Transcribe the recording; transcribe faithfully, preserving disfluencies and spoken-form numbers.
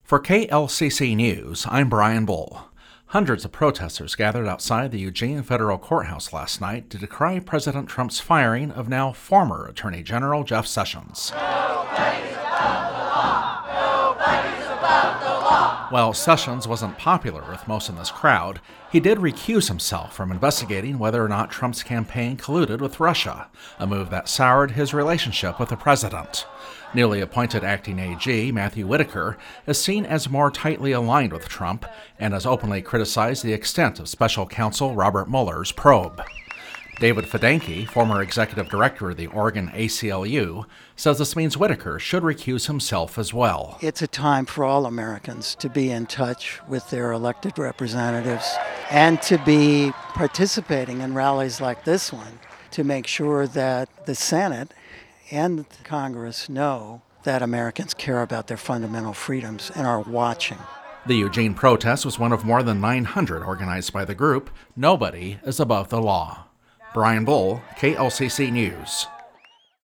For K L C C News, I'm Brian Bull. Hundreds of protesters gathered outside the Eugene Federal Courthouse last night to decry President Trump's firing of now former Attorney General Jeff Sessions. Nobody's above the law. Nobody's above the law. While Sessions wasn't popular with most in this crowd, he did recuse himself from investigating whether or not Trump's campaign colluded with Russia, a move that soured his relationship with the president. Newly appointed acting A G Matthew Whitaker is seen as more tightly aligned with Trump and has openly criticized the extent of special counsel Robert Mueller's probe. David Fidanki, former executive director of the Oregon A C L U, says this means Whitaker should recuse himself as well. It's a time for all Americans to be in touch with their elected representatives and to be participating in rallies like this one to make sure that the Senate and Congress know that Americans care about their fundamental freedoms and are watching. The Eugene protest was one of more than nine hundred organized by the group Nobody is Above the Law. Brian Bull, K L C C News.